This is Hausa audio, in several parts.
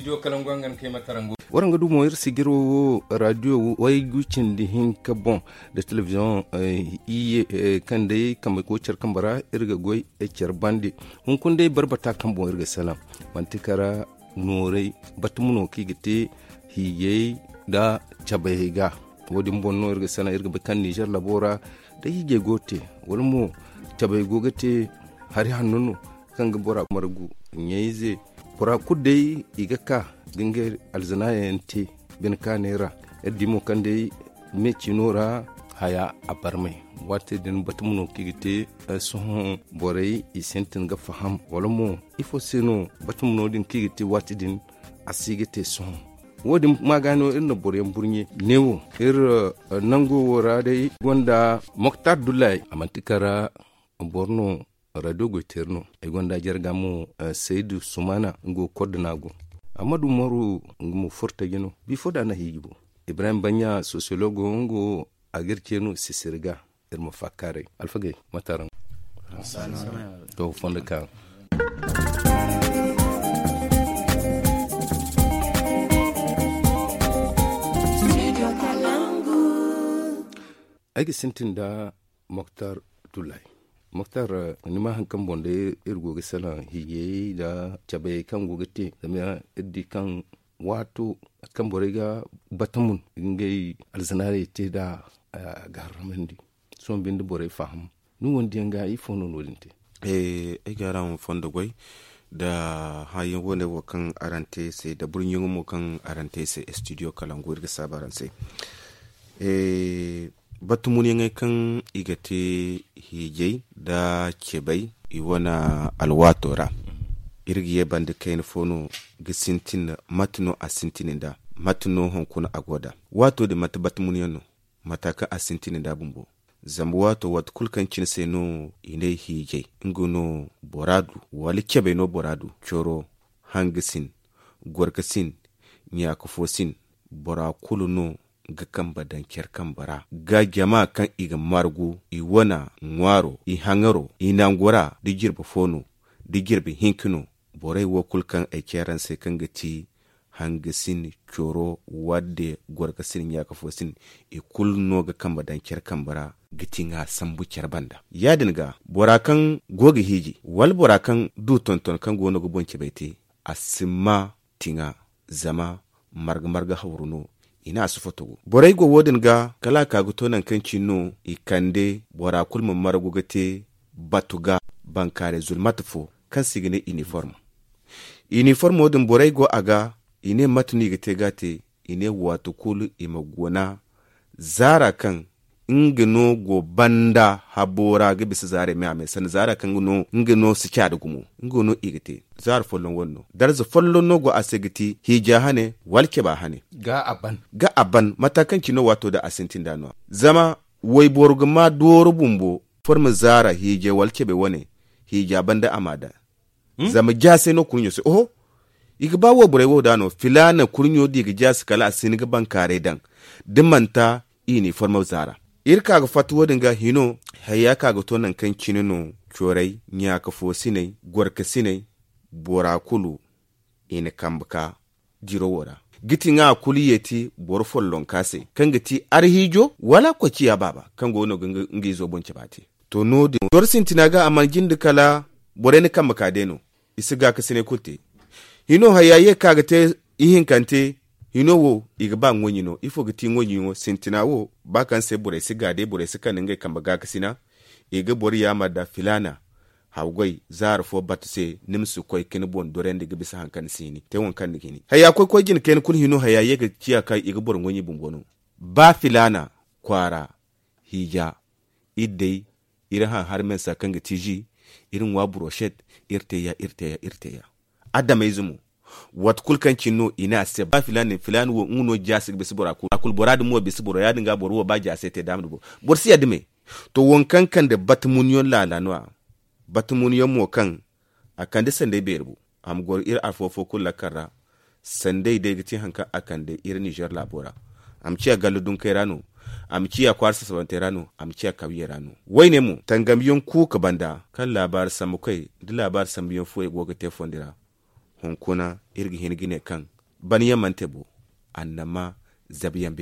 studio kalangwangan kai matarango waranga du moyir sigiro radio way gucin di hin ka bon de television iye kande kam ko cer kambara irga goy e cer bandi hun kunde barbata kan bon irga salam mantikara norey batumuno kigite hiye da chabayga wodi bonno irga sana irga bakan Niger labora da hige gote walmo chabay gogate hari hannunu kanga bora margu nyeize bora kudde igaka dinge alzanayente bin kanera edimo kande mecinora haya abarmai wate din batumuno kigite son borey isentin ga faham walmo ifo seno batumuno din kigite wate din asigete son wodi magano irna boryan burnye newo nango wora dai gonda Moktar Dullay amantikara borno radio goiterno e gonda jargamu Seydou Soumana ngo kodnago Amadou Moru ngo forta geno bifo da na higibo Ibrahim Banya sociologue ngo agirkeno sisirga irmo fakare alfagay mataran to fonda ka agi sintin da Moktar Dullay Moktar nima hankan bonde irgo gisala hiye da chabe kan gogete da iddi kan wato kan borega batamun ngai alzanare te da garamendi son binde bore faham nu wondi nga ifono nodinte e garan fondo goy da hayin wone wakan arante sai da burnyin mu kan arante sai studio kalangu irga sabaran sai batumuni ngai kan igate hijai da kebai iwana alwatora irgiye bande kain fono gisintin matno asintinin da matno honkuna agoda wato de matabatumuni no mataka asintinin da bumbo zambu wato wat kulkancin sai no ine hijai ngono boradu wali kebe no boradu choro hangisin gorkasin nyakofosin bora kuluno ga kamba dan kyar kambara ga jama kan iga margu iwana nwaro i hangaro i nangora di girba fono di girbi hinkino borai wakul kan aikiyaran sai kan gati hangisin choro wadde gorgasin ya kafosin i kulno ga kamba dan kyar kambara gati nga sambu kyar banda yadin ga borakan gogi hiji wal borakan du tonton kan gono go bonke baiti asimma tinga zama marga hawruno ina su fotogo borai go wodin ga kala kagu tonan kan cinno ikande bora kulmun margu gate batuga bankare zulmatfo kan sigine uniform wodin borai go aga ine matuni gate ine watu kulu imagona zara kan ingino go banda habora ga bisa zare me san zara kan no ingino su kya da gumo ingino igite zar follon wonno darza follon no go asegiti hija hane walke ba hane ga aban matakan kino wato da asintin danwa zama wai borguma doro bumbo forma zara hije walke be wone hija banda amada zama jase no kunyo se oho igba wo bure wo dano filana kunyo diga jas kala asiniga bankare dan dimanta ini forma zara irka ga fatuwa dinga hino haya ka ga tonan kan kinino chorai nya ka fosinai gorka sinai borakulu ina kambaka jiro wora giti nga kuliyeti borfollon kase kan giti arhijo wala ko ciya baba kan go no ngi zo bonce bati to no de dorsin tinaga amal gindi kala boreni kambaka deno isiga ka sine kulte hino hayaye ka ga te ihin kante hinowo igba ngonyino ifo giti ngonyino sintinawo bakan se bore sigade bore sikan ngai kambaga kasina iga bori ya mada filana hawgoi zar fo batse nimsu koy ken bon dorende ga bisa hankan sini te won kan gini haya koy gin ken kun hino haya ye ga ciya kai iga bor ngonyi bumbono ba filana kwara hija idei ira har men sa kan ga tiji irin wa brochet irteya adama izumu wat kulkan cinno ina se ba filan wo uno jasig be sibora kul boradu mo be sibora ya dinga boruwa ba jase te damdu borsi yadme to wonkan kan da batmuniyon lalanwa batmuniyon mo kan akan de sande berbu am gor ir afofo kula karra sande de giti hanka akan de ir Niger labora am ciya galudun kairano am ciya kwarsa sabanterano am ciya kawiyerano wayne mu tangambiyon ku ka banda kan labar samukai di labar sambiyon fuwe goga te fondira hunkuna irgi hingine kan baniya mantebo annama zabiyan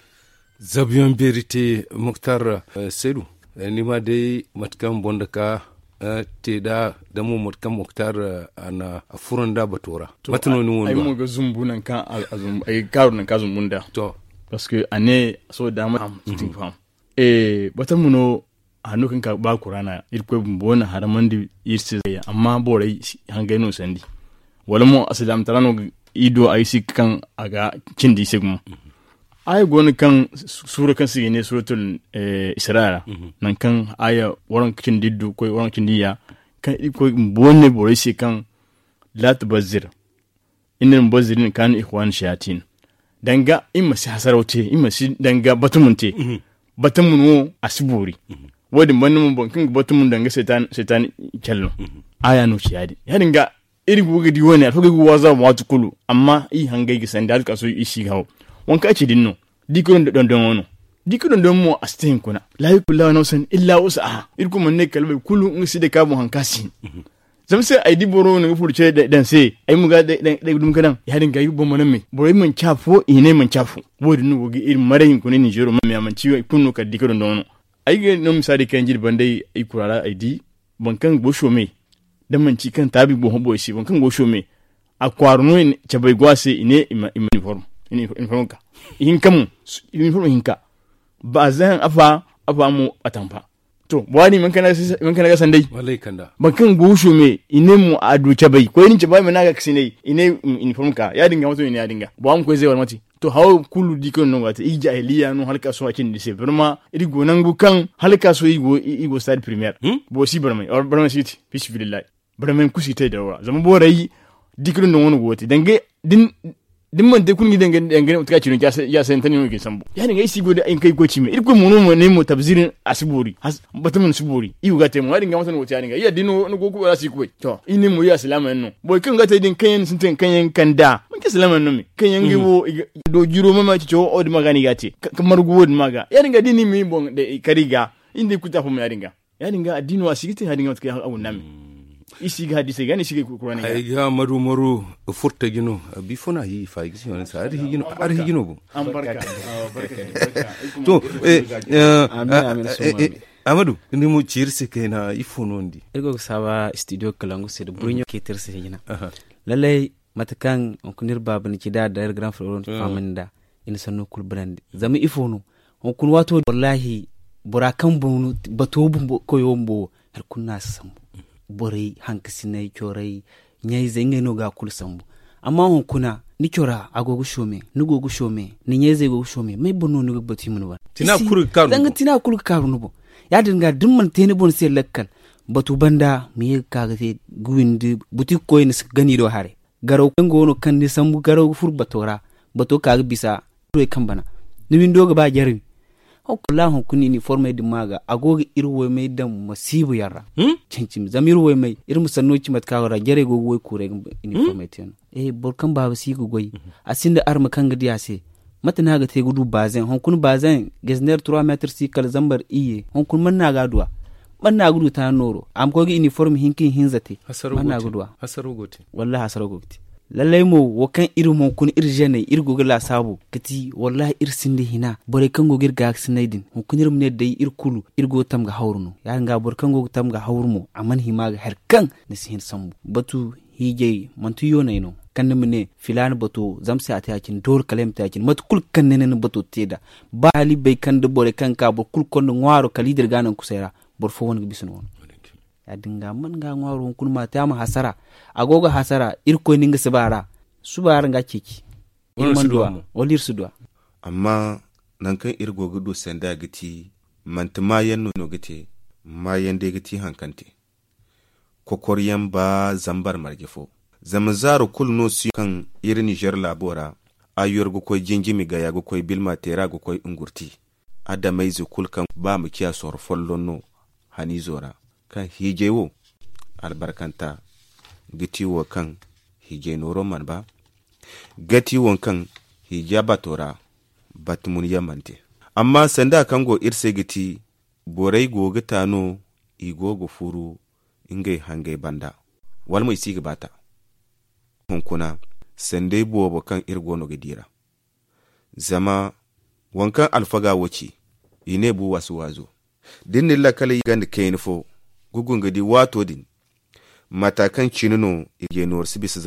berite muktar sedu ni ma dai matkan bonda ka te da mu matkan muktar ana furan da batora matano ni wonda ai mo ga zumbunan kan azum ai karunan ka zumbunda to parce que ane so da ma tin fam batan muno hanu kan ka ba kurana irko bona haramandi irse amma borai hangaino sandi wala mo asadam tarano ido ai kan aga cindi sigma ay goni kan sura kan sigi ne suratul isra'a nan kan aya waran kin diddu ko waran kin diya kan ko bonne bore shi kan la tubazzir innal mubazzirin kan ikhwan shayatin danga imma si hasarote imma si danga batumunte batumun asiburi wodi manum bon kan batumun danga setan kello aya no shiyadi ya dinga iri goge di woni alfa goge waza watu kulu amma i hangai gisan dal kaso ishi gawo wanka ce dinno dikon don wono dikon don mo astin kuna la yakula na san illa usa irku manne kalbe kulu ngisi de kabo hankasi zam sai ai di boro ne furce dan sai ai muga da dum kadan ya dinga yubo manan me boro man chafo ine man chafo wodi no goge irin marayin kunin Nigeria man man ciwo kunu ka dikon don wono ai ga no misali kan jil bandai ai kurara ai di bankan bo shome dan man ci kan tabi bo hobo shi bankan go shome a kwaruno ne chabai gwase ine uniform uniform ka hinka hinka ba zan afa mu atamfa to wani man kana ga sandai wallahi kanda ban kan gosho me ine mu adu chabai ko ni chabai mana ga kisine ine uniform ka ya dinga wato ine ya dinga ba mu ko zai war mati to hawo kullu dikon no wata i jahiliya no halka so akin dise vraiment iri gonan gu kan halka so igo stade primaire bo si barmai or barmai city fish billahi barmai kusite da wa zama borai dikon no wono gote dange din man de kun gidan gangan utka cirin ya san tani ne ke sambo yani ga isi gode in kai goci me irko mu ne mu tabzirin asiburi batamun siburi iu ga temu hadin ga matan wuta ne ga ya dino no goku wala si kuwai to inni mu ya salama no boy kan ga ta din kayan sun tan kayan kanda mun ke salama no me kayan gibo do jiro mama ci o od magani ga te kamar guwod maga yani ga dini mi bon de kariga inde kuta fu mu ya dinga yani ga addinu asigiti hadin ga mutaka awun nami isi ga hadisi gani shi ko kurani ay ga maru furta gino bi fona hi fa gisi wona sa ari higino bu an barka to Amadou ndi mo cirse kena ifono ndi ego saba studio kalangu se de brunyo ke terse hina lalle matakan on kunir baba ni kida da grand frère famanda ina sanno kul brand zama ifono on kun wato wallahi burakan bunu batobu ko yombo har kunna sambu borai hankasinai kyorai nyai zenge no ga kul sambu amma hon kuna ni kyora agogo shome ni gogo shome ni nyai zai gogo shome mai bono ni gogo bati mun ba tina kul karu zanga tina kul karu no bo ya dinga dimman tene bon sai lakkal batu banda mi kaga te guwindi buti ko ni gani do hare garo ngono kan ni sambu garo fur batora bato kaga bisa to kan bana ni windo ga ba jarin hokula hon kuni ni forme di maga agogi irwo mai dam masibu yarra cincim zamir wo mai irmu sannoci matkawara jare go woy kure ni forme ten borkan baba sigo goy asinda arma kanga diase matana ga te gudu bazen hon kun bazen gesner 3 meter si kal zambar iye hon kun manna ga duwa manna gudu ta noro am ko gi uniform hinkin hinzate manna gudu hasaro gote wallahi hasaro gote lallai mo wakan irmo kun irjene irgo la sabu kati wallahi irsinde hina bore kango girga sinaidin kun irmne dai irkulu irgo tamga hawruno ya nga bor kango tamga hawrumo aman himaga herkan nisihin sambu batu hije mantu yonaino kan mene filan batu zamse atakin dor kalem takin matkul kan nenen batu teda bali be kan de bore kan ka bor kul kon ngwaro kalidir ganan kusera bor fo won bisun won ya dinga man ga ngwaro kun mata ma hasara agoga hasara irko ninga subara nga kiki irmanduwa walir sudwa amma nan kan irgo gudu sanda giti mantuma yanno no gite ma yande giti hankante kokoriyan ba zambar margefo zamazaro kulno si kan irin Niger labora ayor go koy jingimi ga ya go koy bilma tera go koy ungurti adamai zu kulkan ba mu kiya sor follonno hani zora kan hijewo albarkanta giti wo kan hije noro man ba gati won kan hijaba tora batmun yamante amma sanda kango irse giti borai go gitano igogo furu ingai hangai banda walmo isi gabata hunkuna sande bobo kan irgono gidira zama wankan alfaga wuce ine bu wasu wazo din la kala gand kain fo gugun gadi wato din matakan cinuno ige nor sibis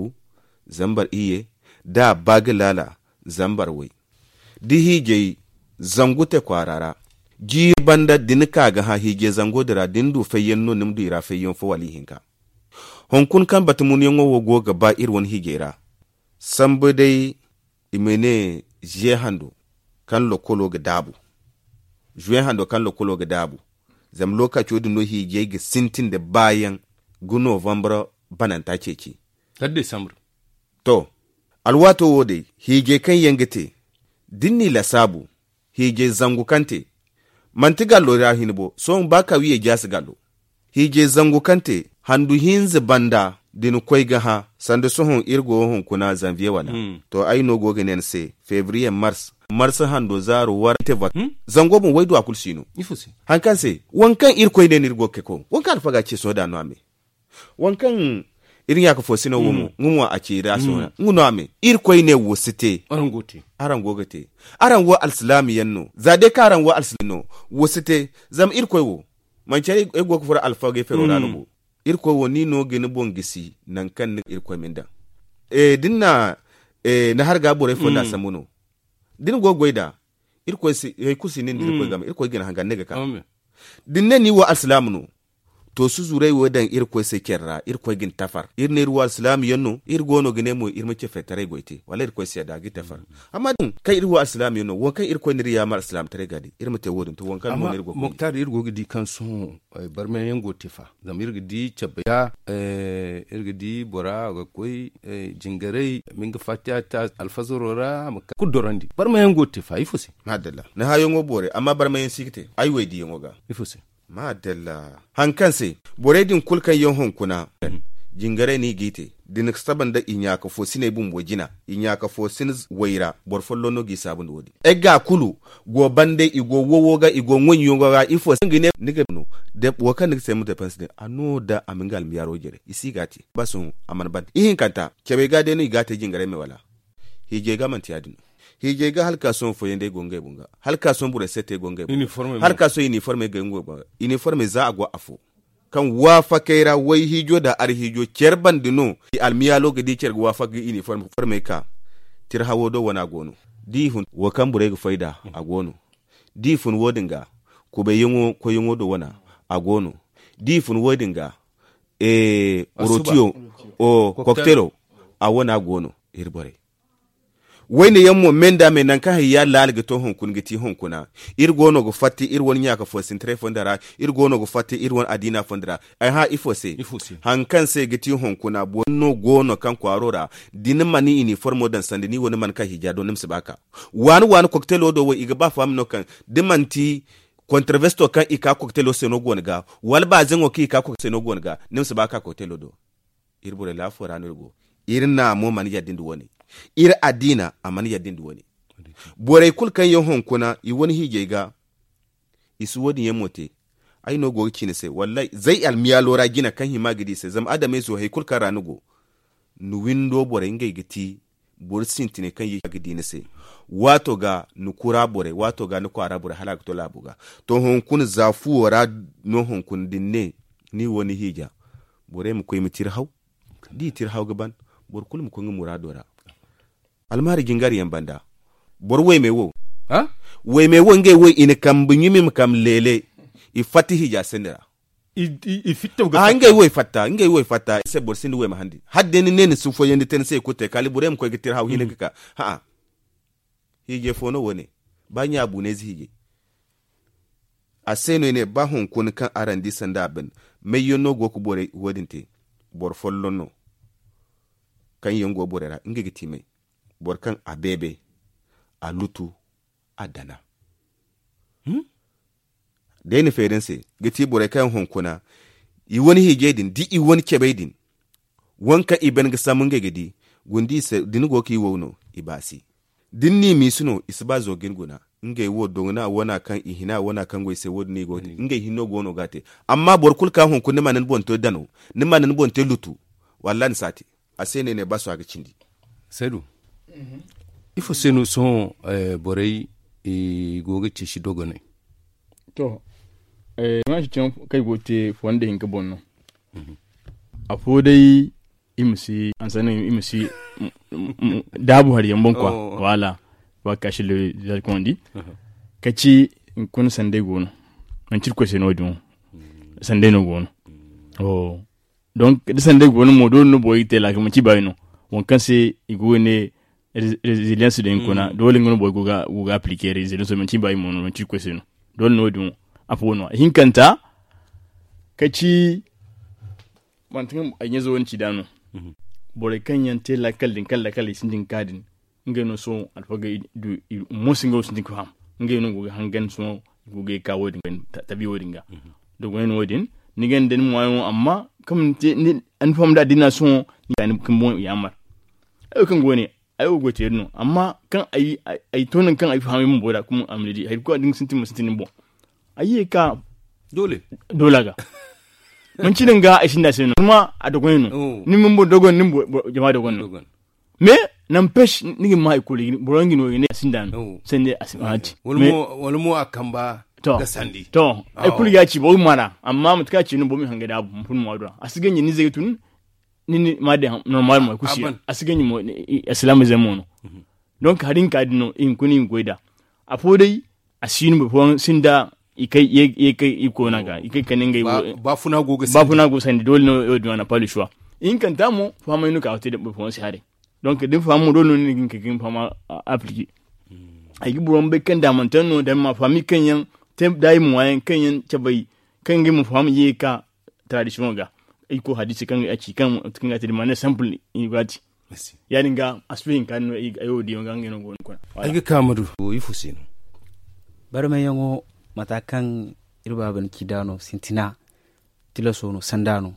zambar iye da baglala zambar wai dihi je zangute kwarara ji banda din kaga ha hige zango dira din du fayyen no nimdu ira fayyen fo wali hinka honkun kan batumun yango wogo ga ba irwon higera sambo dai imene je hando kan lokolo ga dabu juyen hando kan lokolo ga dabu zam lokaci odin no hige ga sintin da bayan gu november bananta ceci har december to alwato wode hige kan yangete dinni la sabu hige zangu kante mantiga lo ya hinbo so baka wiye jas galo hige zangu kante handu hinze banda dinu koyga ha sande sohon irgo hon kuna janvier wala to ay no goge nen se février mars hando zaro warate va zango bon waydo akul sino ifusi hankan se wankan irkoy den irgo keko wankan faga ce so da no ame wankan irin ya ka fo sino womo ngumo a ce da so nguno ame irkoy ne wosite arangote aranwo alislamiyan no zade karan wo alislino wosite zam irkoy wo manche ego ko fora alfage ferorano bo irko woni no gene bongisi nan kan irko minda dinna na har ga bore fonda samuno din go goida irko si kusi nin irko gam irko gina hanga nega ka dinne ni wa aslamu to su zurai wodan irko se kerra irko gin tafar irne ruwa islam yanno irgo no gene mo irma ce fetare goite wala irko se da gi tafar amma din kai irwa islam yanno wo kai irko ni riya mar islam tare gadi irma te wodin to wankan mo irgo moktar irgo gidi kan so barmen yango tifa zam irgo di chabya irgo di bora ga koi jingare minga fatiya ta alfazurora ku dorandi barmen yango tifa ifusi madalla na hayo ngo bore amma barmen sikite ai wedi yango ga ifusi madalla hankanse boredin kulkan yon kuna jingare ni gite din saban da inyaka fo sine bum wajina inyaka fo sin waira borfollo no gi sabun wodi ega kulu go bande igo wowoga igo ngonyonga ga ifo singine niga no de waka nik semu de pensde ano da amingal miyaro jere isigati basun aman bad ihin kanta kebe ga de ni gate jingare me wala hije ga man tiyadin hije ga halka son fo yende gonge bunga halka son bure sete gonge halka son uniforme gengo ba uniforme za agwa afo kan wafa kaira wai hijo da ar hijo kerban dino almiya loga di kergo wafa gi uniforme forme ka tir hawo do wana gono di hun wa kan bure ga faida a gono di fun wodinga ko be yingo ko yingo do wana a gono di fun wodinga orotio o cocktailo a wana gono irbore wayne yammo menda me nan ka ya lalga to hon kun giti hon kuna irgono go fatti irwon nyaka fo sintre fondara irgono go fatti irwon adina fondara ai ha ifose hankan se giti hon kuna bonno gono kan kwarora din mani uniformo dan sandini woni man ka hijado nimse baka wani cocktail odo wo iga ba fam no kan dimanti contravesto kan ika cocktail o seno gonga wal ba zengo ki ika cocktail seno gonga nimse baka cocktail odo irbure la fo ranurgo irna mo man yadindu woni ir adina amani yadin duwani bore kulkan yon kuna i wani hije ga isu wani yamote ai no go kine sai wallahi zai almiya lora gina kan hima gidi sai zam adame so hay kulkan ranugo nu windo bore ngai giti bor sintine kan yi gidi ne sai wato ga nu kura bore wato ga nu kwara bore halak to labuga to hon kun zafu wara no hon kun dinne ni wani hija bore mu koy mu tirhaw di tirhaw gaban bor kulum ko ngi muradora almari gingari yambanda bor we mewo ha we mewo nge we ine kam bunyimi kam lele i fatihi ja sendera i fitta ga nge we fatta se bor sindu we mahandi hadde ni nen su fo yende ten se ko te kaliburem ko gitir haw hine ka ha hije fono woni banya bunezi hije aseno ne ba hon kun kan arandi sanda ben meyono go ko bore wodinte bor follono kan yongo borera nge gitime borkan a bebe a lutu a dana da ni ferense giti bore kan honkuna i wani hije din di i wani kebe din wanka iben ga samun ga gidi gundi se din go ki wono ibasi din ni mi suno isba zo ginguna nge wo dongna wana kan ihina wana kan go se wodni go nge hinno go gate amma borkul kan honkuna manan bonto dano ni manan bonto lutu wallahi sati a sai ne ba su ga cindi saidu ifo senu son borei goga ce shi dogonai to ma shi can kai gote wanda hinka bonno a fo dai imisi an sanin imisi dabu har yambon kwa wala ba ka shi le zarkondi kaci in kun sande gono man cirko se no dum sande no gono donc de sande gono mo do no boy te la ko ci bayno won kan se igone resilience de nkona dole ngono boy go appliquer resilience man ci bay mo no cirko se no dole no dum afono hinkanta kaci mantin a yanzu wani cidano bore kan yante la kallin kalla kalli sindin kadin ngeno so alfaga du mosingo sindin ko ham ngeno go hangan so go ge ka wodin tabi wodinga do ngeno wodin ni gen den mo amma kam ni an fam da dina so ni kan mo yamar ay kan gone ay go te no amma kan ay tonan kan ay fami mo boda kuma amridi hay ko din sintin bo ayi ka dole ga mun ci dinga a shinda sai kuma a dogon no ni mun bo dogon ni jama'a dogon no me nan pesh ni ma ikuli borangi no ne sinda no sende asibati walmo akamba da sandi to ai kuli ya ci bo mara amma mutka ci no bo mi hanga da mun mu wadura asiganyi ni zaitun ni ma da normal mo kusi asiganyi mo islamu zamono donc hadin ka dino in kuni goida a fodai asinu bo sinda ikai iko naga ikai kanin gai ba funa go sandi dole no yo na palu shwa in kan tamo fama inu ka hote da bo fonsi hare donc din famu dole no kin kin fama applique ai buron be kan da mantano da ma fami kan yan tem dai mu wayan kan yan tabai kan gai mu famu ye ka tradition ga iko hadisi kan a ci kan ga ta mana sample ibati ya dinga asfin kan no ayo di nganga no gon ko ai ga kamadu ifusino barme yango matakan irbaban kidano sintina tilaso no sandano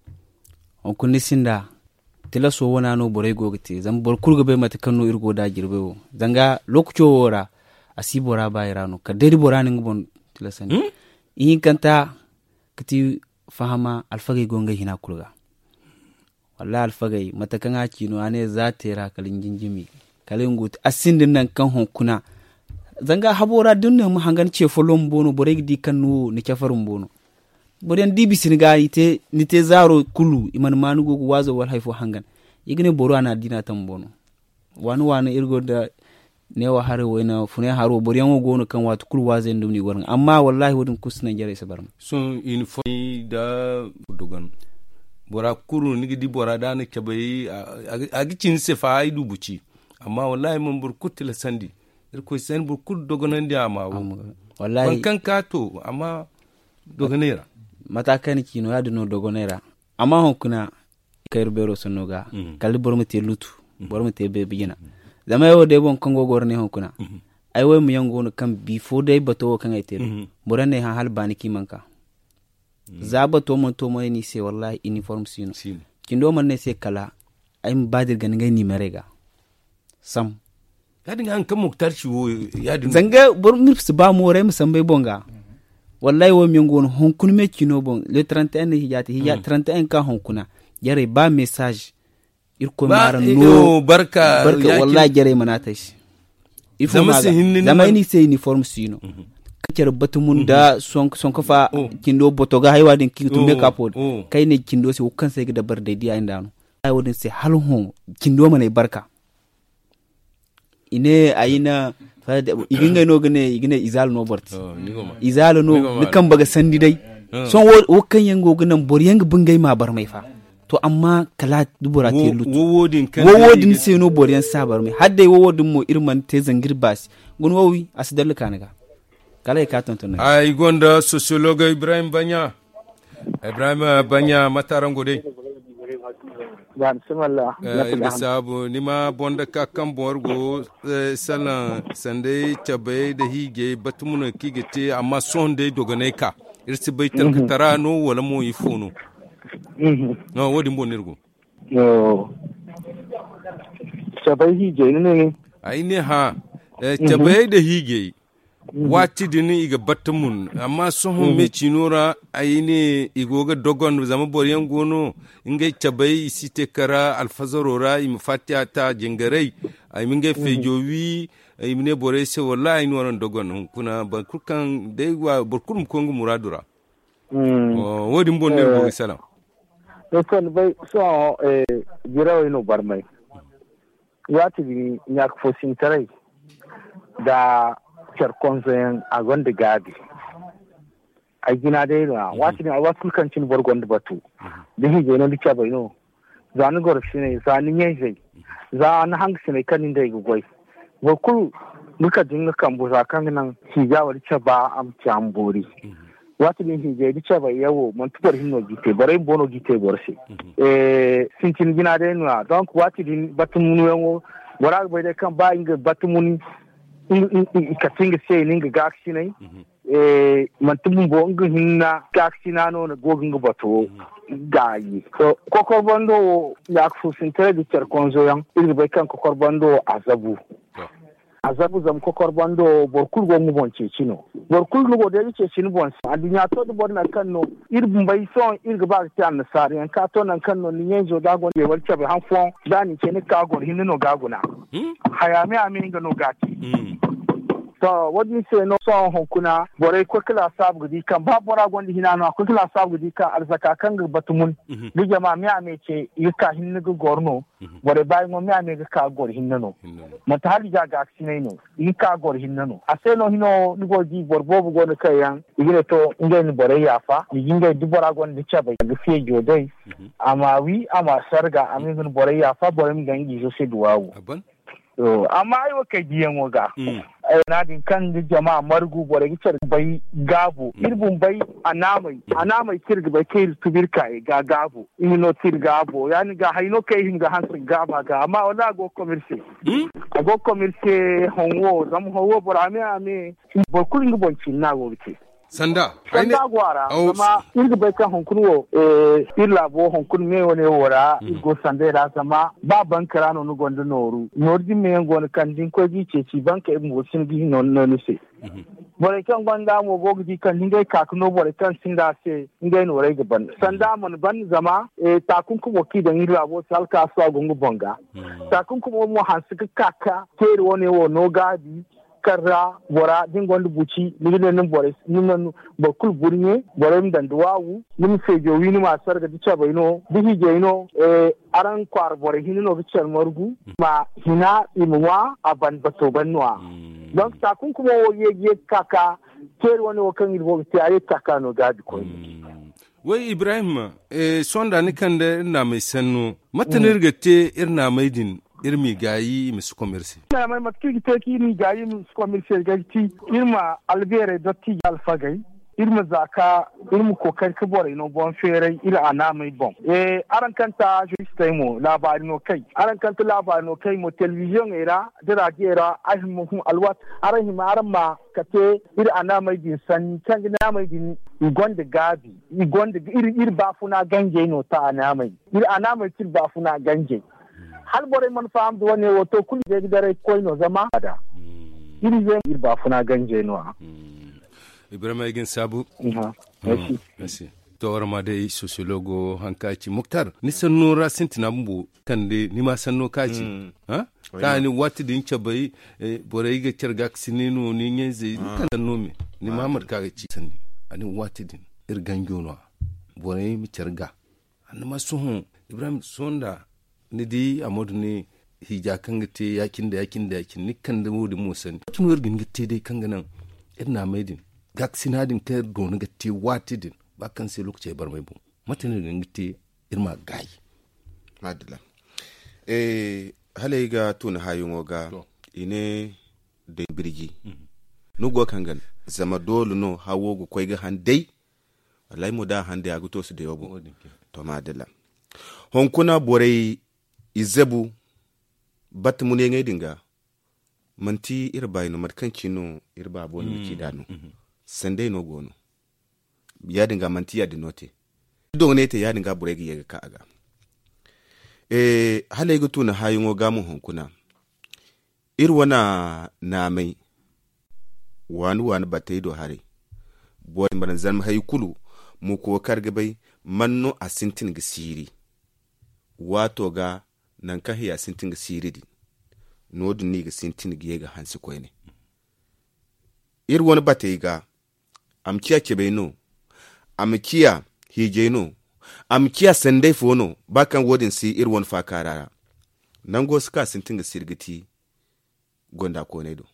on kunni sinda tilaso wana no boray gogite zan bor kurga be matakan no irgo da girbe wo zanga lokucho wora asibora bayrano ka dedi borani ngbon tilasani in kanta kiti fahama alfagay gonga hina kurga wallahi alfagay matakan akino ane zatera kalin jinjimi kalin gut asindin nan kan honkuna zanga habora dunne mu hangan ce folon bono bore di kanu ni kafarun bono boren dibi singa ite nite zaro kulu iman manugo wazo wal haifo hangan igne boro ana dina tan bono wani irgo da ne wa hare wayna fune haro boren gono kan watu kulu wazo ndum ni goran amma wallahi wodin kusna jare sabarma so in fo da dogon bora kuru ni di bora da ne kabai agicin se fa ai dubuci amma wallahi mun burkutila sandi ko sen bu kud dogonan dia ma wallahi kan kato amma dogonera matakan kino ya dino dogonera amma honkuna kayr bero sonoga kalli bormete lutu bormete be bigina zama yo de bon kongo gorne honkuna ay way mu yango no kan before day bato kan ay tel borane ha hal bani kimanka zaba to mon to moy ni se wallahi uniform sino kindo man ne se kala ay mbadir gan ngay ni merega sam yadin an kan muktar ciwo yadin zanga bor mirfs ba more musambai bonga wallahi wo mi ngon honkun me kino bon le 31 hijati hiya 31 ka honkuna yare ba message irko mara no barka wallahi jare manata shi ifo zama ni se uniform sino kacer batumun da sonko fa kindo botoga haywa din kitu make up kai ne kindo se wukan sai da bar da dia indano ai wodin se halhon kindo manai barka ine ayina iginga no gane igine izal no borti izal no nikan baga sandi dai son wo kan yango ganan bor yanga bungai ma bar mai fa to amma kala dubura te lutu wowodin se no bor yan sabar mai hadde wowodin mo irman te zangir bas gun wowi asdal kanaga kala ka tonton ay gonda sociologue Ibrahim Banya matarango dai ban simalla ya sabu nima bonda ka kan borgo salan sande chabe da hige batumuna kigete amma sonde dogane ka irsi baitar ka tara no wala mo yifono no wodi bonirgo no chabe hige ne ai ne ha chabe da hige wati dini iga batamun amma sohon me cinora ayine igoga dogon zama boryan gono ingai chabai site kara alfazarora im fatiata jengarei ay mingai fejowi ay mine bore se wallahi ni wonon dogon kuna barkukan dai wa barkum kongu muradura wodi mbonde go salam kon bay so jirawo no barmay wati ni nyak fo sintarai da konzen a gonda gadi a gina dai na wati ne a wasu kancin borgon da batu da hije no dika bai no zani gor shine zani yanzai za na hang shine kanin da gugoi bokul muka dinga kan buza kan nan hija wali ba am chambori wati ne hije dika bai yawo man tubar hinno gite bare bono gite borse sintin gina dai na donc wati din batun mun yango wara bai da kan ba inga batun mun ka tinga sai ninga gaksi nai mantumun bo nga hinna gaksi na no na gogin bato gayi so kokor bando ya ku sintere di terkonzo yang ilga bai kan kokor bando azabu zam kokor bando borkul go mu bonce chino borkul go de ce chino bon adunya to do borna kanno irbun bai son ilga ba ta na sare an ka to nan kanno ni yenzo da go de walce bai han fon da ni ce ni ka go hinno no gaguna hayame ame nga no gati so what you say no so honkuna bore ko kila sab gudi kan ba bora gondi hinano ko kila sab gudi kan arzaka kan ga batumun di jama mi ame ce yika hinna go gorno bore bay mo mi ame ga ka gor hinnano mata hali jaga aksine no yika gor hinnano aseno hino ni go di borbo go no kayan igire to ngeni bore yafa yinga di bora gondi chabe ga fiye jodai ama wi ama sarga amin bore yafa bore mi gangi jo se duwawu amma ai waka giyan waga na din kan jama'a margu bore gicar bai gabo irbun bai anamai kirga bai kai tubirka ga gabo ino tir gabo yani ga haino kai hinga hansin gaba ga amma wala go commerce honwo zam honwo borame ame bokul ngi bonci na go bite sanda gwara zama inda bai kan hunkunwo illa bo hunkun me wone wora go sanda da zama ba bankara no gondo noru nordi me ngon kan din ko gi ceci banka e mo sin gi non no se bore kan gwanda mo bo gi kan hingai ka kuno bore kan sinda se ngai no rai gaban sanda mon ban zama takun ko ki da illa bo salka so gongo bonga takun ko mo hansu kaka kere wone wo no gadi karra bora dingon buci liginen bore ninan bakul burnye bore mdan duwawu nim fejo wini ma sarga dicha bayno bihi jeyno aran kwar bore hinino bichar margu ma hina imwa aban bato banwa donc ta kun kuma ye kaka ker woni wakan ilbo ti ayi kaka no gadi ko wai ibrahim sonda ni kande na mai sanno matanir gate irna maidin irmi gayi mis commerce na mai matki te ki irmi gayi mis commerce gati irma albere dotti alfagai irma zaka irmu kokar kabore no bon fere ila anamai bon aran kanta juste mo labari no kai aran kanta labari no kai mo television era dira gera ahmu alwat aran hima aran ma kate ila anamai din san kan anamai din igonde gabi igonde ir bafuna ganje no ta anamai ir anamai tir bafuna ganje hal bore man fam do ne woto kul de dare koy no zama da iri je irba funa ganje no ibrahima igin sabu merci to warma dai sociologo hankaci muktar ni sanno rasintina mbu kande ni ma sanno kaci ha kani wati din chabai bore iga cerga sinino ni nyenze kan sanno mi ni mamad kaga ci sanni ani wati din irganjo no bore mi cerga an ma suhu ibrahim sonda ni di amodu ni hija kanga te yakin da ni kan da wudi musan tun wergin gitte dai kanga nan ina maidin gaksinadin ka donu gitte watidin ba kan sai lokaci bar mai bu matanin da gitte irma gai madala hale ga tun hayun oga ine da birgi nugo kangan zama dole no hawo go koy ga handai wallahi mu da hande ya guto su da yobo to madala honkuna borai izebu bat mune ngai dinga manti irba ino matkanci no irba bonu miki dano sande no gono ya dinga manti ya dinote do ne te ya dinga buregi ya ka aga hale gutu na hayungo gamu honkuna irwana na mai wani batay do hare boy man zan hay kulu mu ko karga bai manno a sintin ga siri wato ga nan ka hiya sintin ga siri di nodin ni ga sintin ga ga hansi koy ne wani batay ga am kiya ke bai no am kiya hije no am kiya sandai fono bakan wodin si wani fakara nan go suka sintin ga sirgiti gonda ko ne do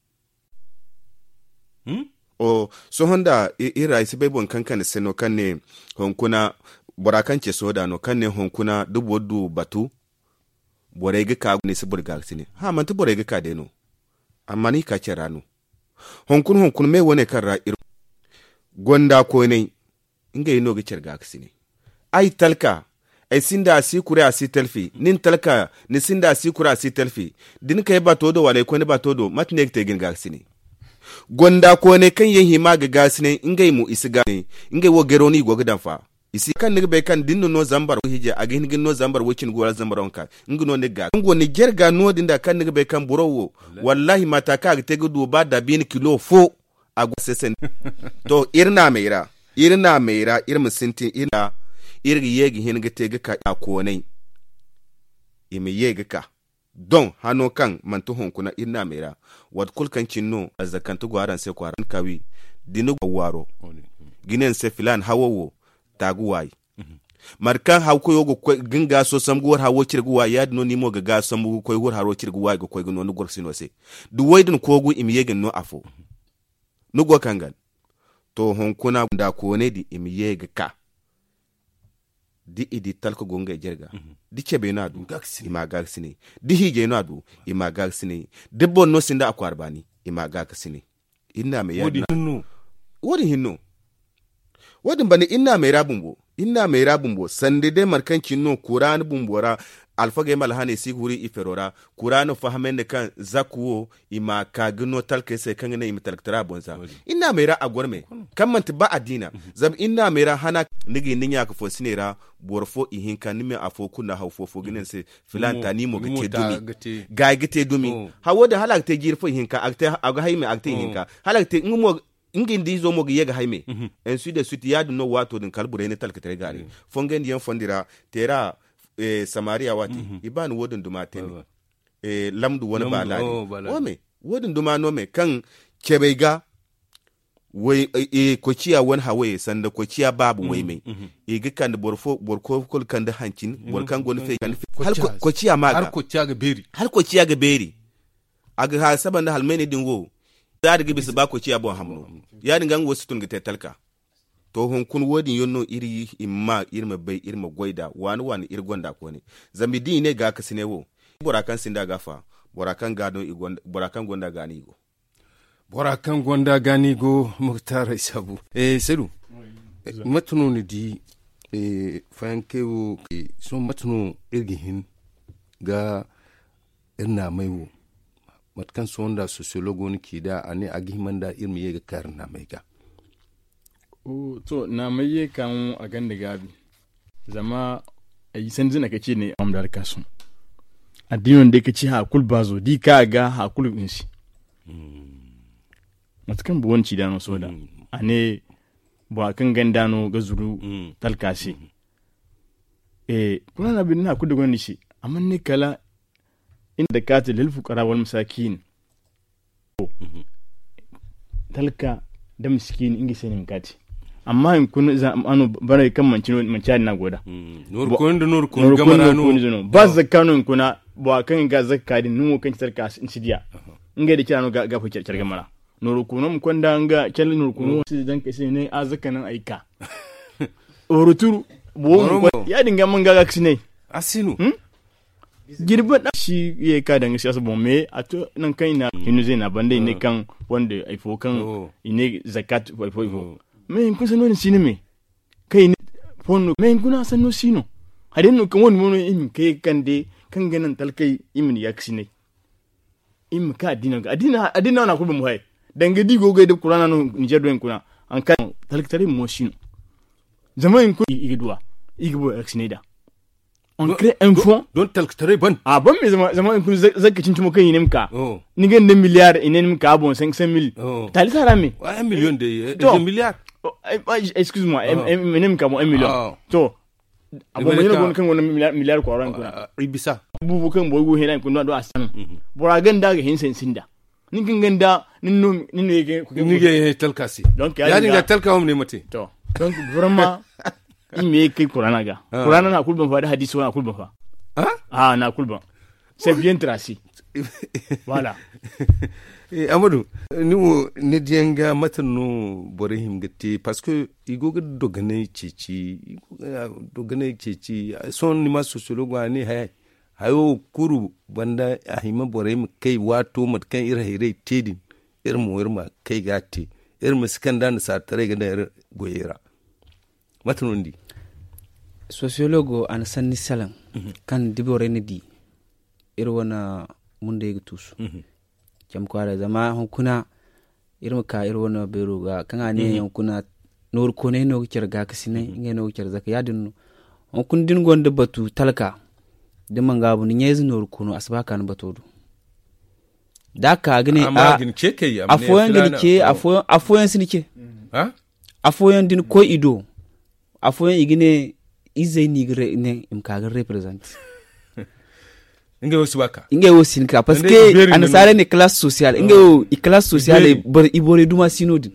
o so honda ira isi bai bon kankan seno kanne honkuna borakan ce soda no kanne honkuna dubodu batu borai ga ka ne su burga sine ha man tu borai ga ka de no amma ni ka ce rano honkun me wone kan ra gonda ko ne inga yino ga cerga sine ai talka ai sinda si kure asi telfi nin talka ni sinda si kure asi telfi din kai ba todo wala ko ne ba todo matne te gin ga sine gonda ko ne kan yin hima ga gasine ingai mu isi gane ingai wo geroni go gidan fa isi kan ni be kan dinno no zambar hije a gin no zambar wokin go zambar onka ingino ne ga ngo ni gerga no dinda kan ni be kan burowo wallahi mata ka te gudu ba da bin kilo fo a go sesen to irna meira irmu sintin ina irgi yegi hin ga te ga ka ko ne imi yegi ka don hano kan mantuhon kuna ina mera wat kulkan cinno azakantu gwaran se kwaran kawi dinu waro ginen se filan hawowo taguwai markan hawko yogo ginga so samguwar hawo cirguwa ya dino nimo ga ga samgu koy hor haro cirguwa go koy gno nugor sino se du waydun kogu imiyegen no afo nugo kangan to hon kuna da ko ne di imiyega ka di idi talko gonga jerga di chebe na du ima gaksine di hije na du ima gaksine de bonno sinda akwarbani ima gaksine inna me ya wodi hinno wodi bani inna me rabumbo sande de markanci no qur'an bumbora alfage malhane siguri iferora qur'an fahamende kan zakuwo ima kagno talke se kan ne imitalktara bonza inna me ra agorme kamant ba adina zab inna me ra hana nigi ninya ka fo sinera borfo ihinka nime afo kunna hawfo ginen se filanta ni mo gite dumi hawoda halakte girfo ihinka akte aga hayme akte ihinka halakte ngumo ingin di zo mo yega hayme ensuite de suite yadu no wato din kalbure ne talkatre gari fongen yen fondira tera samaria wati iban wodin duma tene lamdu wani balani ome wodin duma no me kan kebega wai kociya wani hawaye sanda kociya babu wai mai ga kan da borko kul kan da hancin borkan goni fe kan hal kociya maga har kociya ga beri aga ha saban da halmene dingo da da gibis ba kociya bon hamno ya dinga wasu tun ga talka to hon kun wodin yonno iri imma irma bai irma goida wani irgonda ko ne zambi di ne ga kasine wo borakan sinda gafa borakan gado borakan gonda gani go borakan gonda gani go muktar isabu seru matunu ni di fankewo so matunu irgihin ga irna maiwo matkan sonda sociologo ni kida ani agihmanda irmi yega karna maiga to na maye kan a ganda gabi zama a yi san zina kace ne amdar kasu addinin da kace hakul bazo di ka ga hakul din shi matakan buwanci da no soda ane ba kan ganda no ga zuru talkasi kuna na bin na kudu gani shi amma ne kala inda ka ta lil fuqara wal masakin talka da miskin ingi sai mkati amma in kun za anu bare kan mancin na goda nur kun gamarano ba zakano in kuna ba kan ga zakka din numo kan sarka in sidiya inga da kirano ga fa kirga mara nur kun mun kwanda nga kyal nur kun sai dan kai sai ne a zakanan aika oruturu bo ya dinga mun ga ne asinu girba da shi ya ka da ngasi asabo me ato nan kai na hinu zai na bande ne kan wanda aifo kan ine zakat aifo me kun sano ni sinime kai ne fonno me kun sano sino hadin no kan woni mono im kai kan de kan ganan talkai imin yaksine im ka adina na kulbu mu hay dange di gogo de qur'ana no niger do en kuna an kan talktare mo sino zaman ko igidwa igbo yaksine da on crée un fonds don talktare ban bon mais zama kun zaka cin tumo kan yinem ka oh ni gan de milliard inem ka bon 500 mil tali sarami 1 million de milliard excuse-moi inem ka bon 1 million to abo mo yino kan wona milliard ko ran kuna ibisa bubu kan boy hena kun do asan bora ganda ga hin sinda ni kan ganda ninu yake ni ge talkasi donc ya dinga talka ne mate to donc vraiment il me kai Qur'ana ga Qur'ana na kulban fa da hadisi wa kulban fa na kulban c'est bien tracé voilà Amadou ni wo ne dienga matanu borehim gati parce que igoga dogane cici son ni ma sociologue ani hayo kuru banda ahima borehim kai wato mat kan ira tedin irma kai gati irma skanda na satare ga da goyera matanu ndi sociologue an sanni salan kan dibore ne di irwana munde ga tusu jam kwara zama hunkuna irmaka irwana beru ga kanga ne hunkuna nor ko ne no kirga kasine nge no kirga ka yadin hunkun din gonda batu talka de mangabu ni nyezi nor kuno asbaka kan batodu daka gane afoyan gane ke afoyan sinike afoyan din ko ido afoyan igine izai ni gre ne imkaga represent inge wosi waka inge wosi nka parce que anasare ne classe sociale inge classe sociale ibore duma sinodi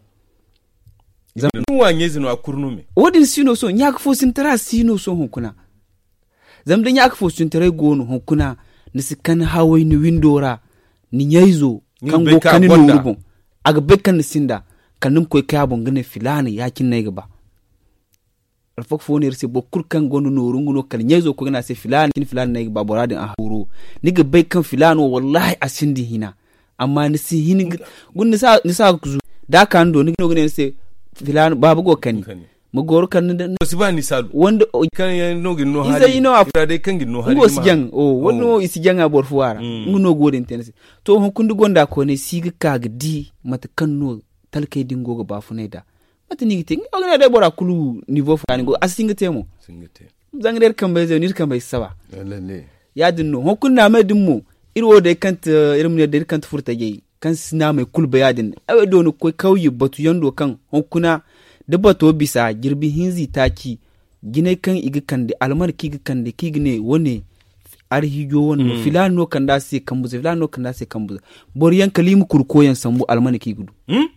zamu wanyezi no akurnume wodin sino so nyak fo sintara sino so hunkuna zamde nyak fo sintara gonu hunkuna nisikan hawai ni windora ni nyaizo kango kanino rubon aga bekan sinda kanum koy kabon gane filani yakin nay ba alfok fo ne rese bo kurkan gonu no runguno kal nyezo ko gana se filani kin filani nay ba boradin a huru ni ga bekan filano wallahi asindi hina amma ni si hin gun ni sa ku da kan do ni no gane se filani babu go kani mu gor kan da si ba ni salu wanda kan ya no gin no hali izai no afra dai kan gin no hali ngo sijang wono isijanga bor fuara nguno godin tense to hon kundu gonda ko ne siga kaga di mata kan no talkay dingo go ba funeda mata ni gite ngana dai bora kulu niveau fani go asingate mo singate zangrer kan bai zeni kan bai saba lalle ya dinno hon kunna mai dimmo irwo dai kanta irmune dai kanta furta gei kan sina mai kulba ya din awe do ko kauye batu yando kan hon kuna da bato bisa girbi hinzi taki gine kan igi kande almar kigi kande kigine wone arhijo wonno filano kanda se kambuze filano kanda se kambuze boriyan kalimu kurkoyan sambu almar kigudu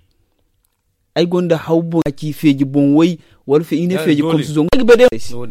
ay gonda hawbo ki feji bon way wal fe ine feji kom zo ngi bede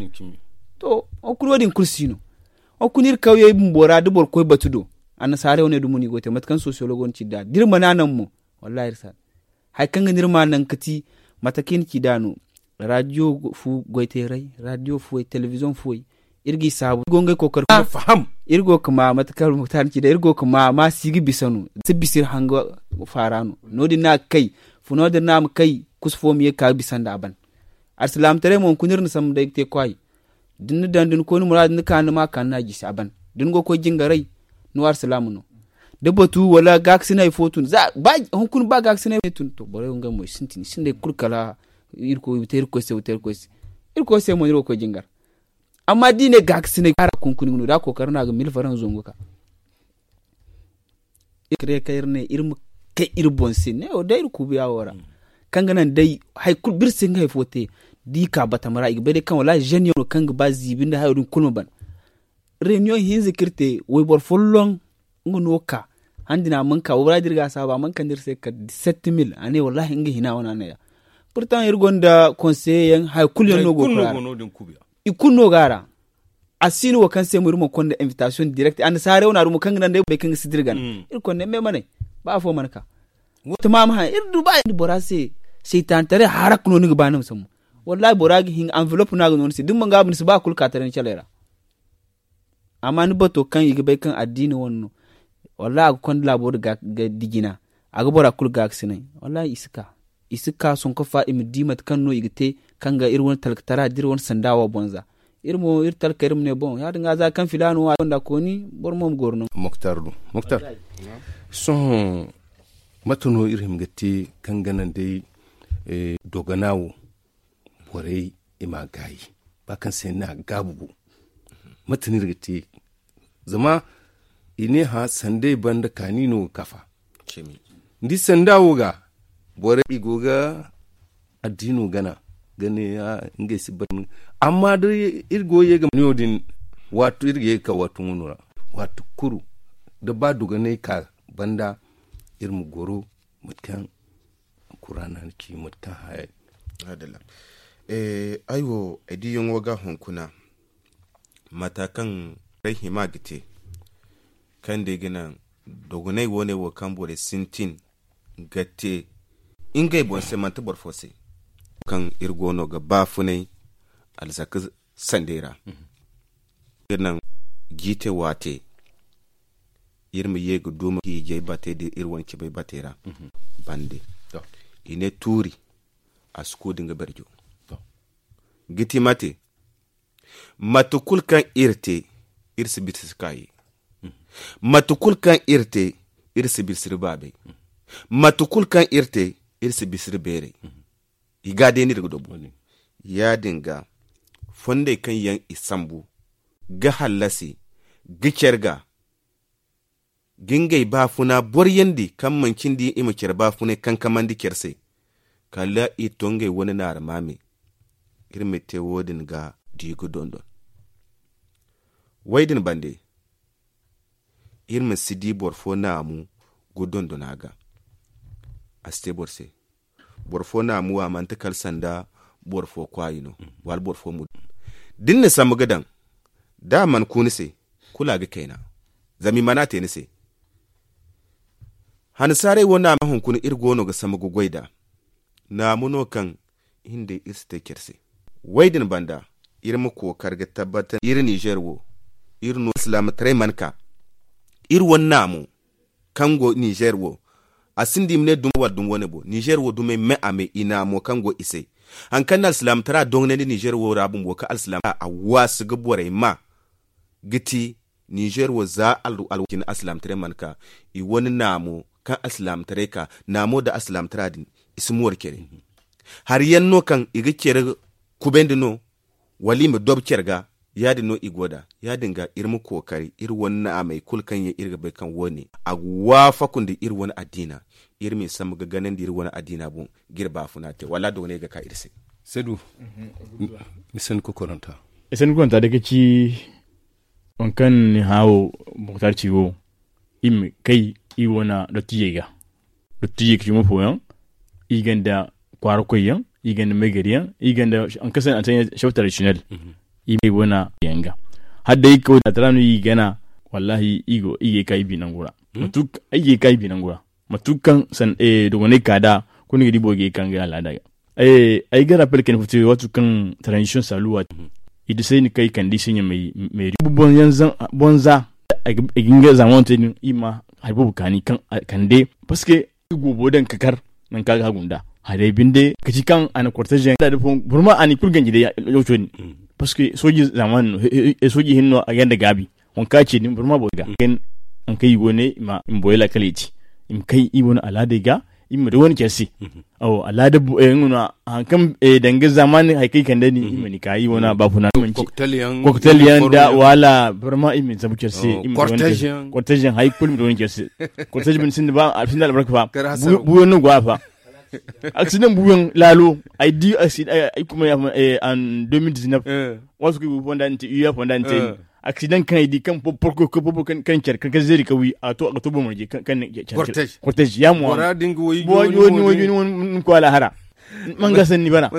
to o kurwadin kursino o kunir kawye mbora de bor koy batudo an sare wone dumuni gote matkan sociologue on cidda dirma nanan mo wallahi irsa hay kan ndirma nan kati matakin kidano radio fu goiterai radio fu television fu irgi sabu gonga ko kar faham irgo kuma matakar mutan kida irgo kuma ma sigi bisanu sibisir hanga farano nodi na kai fu nodi na kai kusfo mi ka bisanda aban arsalam tare mon kunir sam da te kwai din dandin ko ni murad ni kan ma kan na ji saban din go ko jingarai no arsalam no de batu wala gaksina ifotun za ba hunkun ba gaksina tun to bore nga mo sintini sinde kurkala irko terko se mo irko jingar amma dine gaksina kara kunkun no da ko karna ga mil faran zongo ka ikre kayrne irmu ke irbon sinne o dai ku biya wora kanga nan dai hay kul birse ngai fote di ka batamara igbe de kan wala genio no kanga ba zibinda hayrun kulma ban reunion hinzi kirte we bor follong ngono ka handina manka wura dirga saba manka dirse ka 7000 ane wallahi ngi hina wana ne pourtant irgonda conseiller hay kulyon no go kura ikunno gara asinu wa kan semu rumo konda invitation direct an sare wona rumo kan nan dai be kan sidirgan irkonne me mane ba fo manka wata mama ha irdu ba ni borase seitan tare harak no ni ba nan samu wallahi boragi hin envelope na no si dimma ngabni su ba kul ka tare ni chalera amma ni bato kan yigi be kan addini wonno wallahi kon labor ga digina aga bora kul ga aksine wallahi isika son ko fa dimat kan no igite kan ga irwon talktara dirwon sandawa bonza irmo ir talka ne bon ya dinga za kan filano wa da koni bormom gorno moktar son matuno irhim gati kan ganan dai doganawo bore ima gayi ba kan sai na gabu matinir gite zama ine ha sande banda kanino kafa Chemi. ndi sanda woga bore igoga addino gana gane ya nge siban amma da irgo ye ga nyodin watu irge ka watu ngunura watu kuru da ba duga ne ka banda irmu goro mutkan kurana ki mutkan haye adala aiwo ediyon waga hunkuna matakan rai himagite kan da gina dogonai wone wa kan bore sintin gatte ingai bon se manta borfose kan irgono ga bafunai alzaka sandera gina gite wate irmi yego duma ki je bate de irwan ki bai batera bande ine turi a skudin ga berjo giti mate matukul kan irte irsi bitis kai matukul kan irte irsi bisir babe matukul kan irte irsi bisir bere igade ni daga dobo ya dinga fonde kan yan isambu ga halasi gicerga gingai bafuna boryandi kan mancin di ima ker bafune kan kamandi kerse kala itonge wani na armami irmete wodin ga digo dondon waidin bande irme sidi borfo namu gudon donaga aste borse borfo namu wa mantakal sanda borfo kwayino wal borfo mu dinne samu gadan da man kunise kula ga kaina zami manate ne se han sare wona mahun kun irgono ga samu goida na muno kan inda iste kerse waidin banda irmu ko karga tabbatan ir Niger wo irno islam tare manka ir wannamu kango Niger wo asindi mne dum wadum wone bo Niger wo dume me ame ina mo kango ise an kan islam tara dongne ni Niger wo rabum wo ka islam a wasu gbore ma giti Niger wo za alwakin islam tare manka I woni namu kan islam tare ka namo da islam tara din ismuwar kere har yanno kan iga kere kubendi no walima dob kerga yadi no igoda yadinga irmu kokari ir wonna amai kulkan ya irga bai kan woni a wafa kundi ir wani addina irmi sam ga ganan dir wani addina bun girba funate wala do ne ga ka irse sedu misan ko koranta esen ko da ci on kan ni hawo muktar ciwo im kai I wona do tiyega mo poyan iganda kwaro koyan iganda megariyan iganda an kasan an tanya shautar traditional ime wona yanga hadda iko da taranu igana wallahi ige kai binangura matuk ige kai binangura matukan san do woni kada kuni gidi boge kanga ala daga ai gara pelken futu watu kan tradition saluwa idi sai ni kai condition mai bonza ginga zamantin ima haibu kani kan de paske gobo dan kakar nan kaga gunda hade binde kaci kan ana cortege da burma ani kulgan gide yocho ni paske soji zaman soji hinno a yanda gabi on kace ni burma boga ken an kai gone ma imboyela kalici im kai ibon alade ga imma da wani kesi aw alade nguna hankam dange zaman haikai kan dani imani kai wona ba funa cocktail yan da wala burma imin zabu kesi cortege hay kulmi da wani kesi cortege bin sin ba a final barka fa buyon no gwafa accident buyon lalo ai di accident ai kuma en 2019 wasu ku fondante uya fondante accident kan di kan porko kan cer kan zeri ka wi a to bo mun je kan cortege ya mu wara dingo woni ko ala hara man ga sanni bana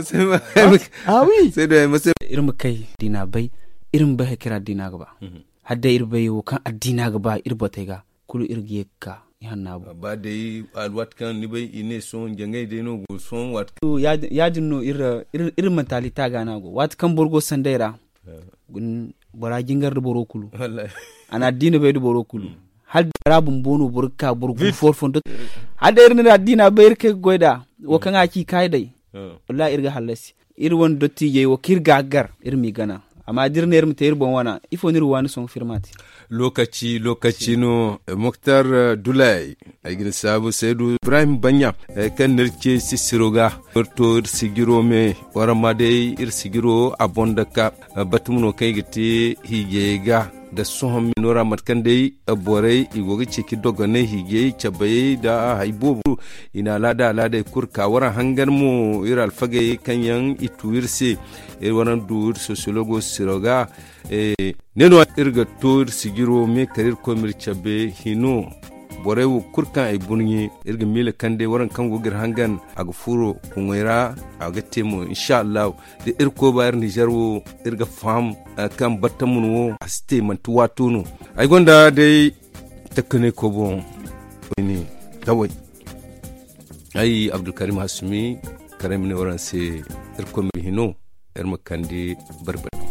oui sai da mase irin kai dina bai irin ba kira dina gaba hadda irbai wo kan addina gaba irbata ga kulu irgiye ka yanna ba dai alwat kan ni bai ine son jangai dai no go son wat ya dinno irin mentalita ga na go wat kan borgo sandaira gun bara jingar boro kulu ana dina bai boro kulu hal rabun bono burka burgu forfon hada irin addina bai irke goida wo kan aki kai dai wallahi irga halasi irwon dotti je wo kirga gar irmi gana amma dirner mu tayir bon wana ifo ni ruwani son firmati lokaci no Moktar Dulay ay gina sabu Seydou Ibrahim Banya kan nirce sisiroga to sigiro me warama dai ir sigiro abonda ka batumuno kai gite higega da sohon minora matkan dai aborai igogi ciki dogane hige cabai da haibobu ina lada kurka waran hangar mu ir alfage kanyan ituirse waran dur sociologo siroga neno irga tor sigiro me karir komir cabe hino borai wo kurkan ay bunyi irga mile kande waran kango gir hangan aga furo kunwera aga temo inshallah de irko bayar Niger wo irga fam kan batamun wo aste man tuwatuno ay gonda dai takane ko bon ni dawai ay Abdul Karim Hasumi karam ne waran se irko mi hino irma kande barbar